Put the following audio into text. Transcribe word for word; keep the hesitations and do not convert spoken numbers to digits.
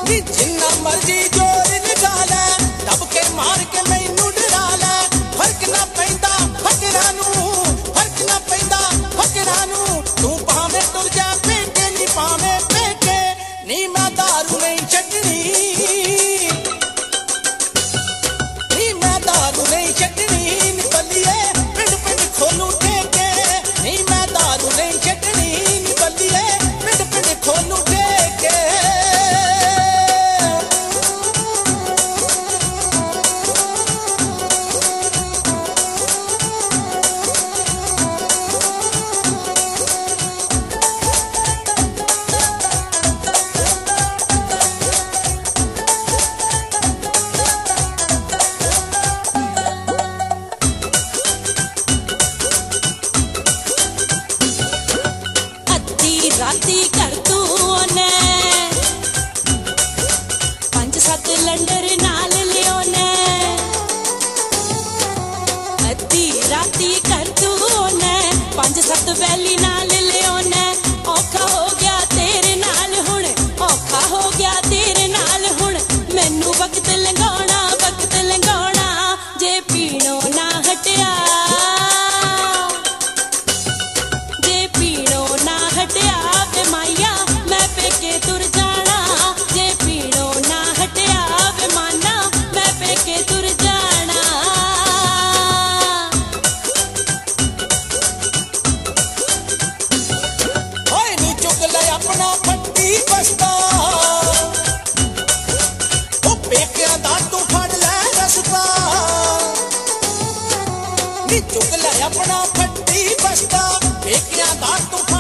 नी जिन्ना मर्जी जोर लगा लै दब के मार के मैनू डरा लै फर्क ना पैंदा फकरा नू फर्क ना पैंदा फकरा नू तू भावें तुर जा पेके नी पावें पेके नी मैं दारू नहीं छड्डनी नी मैं दारू नहीं छड्डनी नी बल्लिए पिंड पिंड खोलू ठेके नी मैं दारू नहीं छड्डनी नी बल्लिए पिंड पिंड खोलू ठेके राती कर तू ने पंज सत लंडर नाल लियो ने अद्धी राती कर तू ने पंज सत वैली नाल लियो ने औखा हो गया तेरे नाल हुण औखा हो गया तेरे नाल हुण मैनू वक्त लंघाउणा वक्त लंघाउणा जे पीणों ना हटिया जे पीणों ना हटिया माइया मैं पेके तुर जाना जे पीड़ों ना हटिया वे माना मैं पेके तुर जाना होए नी चुक ले अपना फट्टी बस्ता ओ पेकियां दा तू फड़ ले रस्ता नी चुक ले अपना फट्टी बस्ता पेकियां दा तू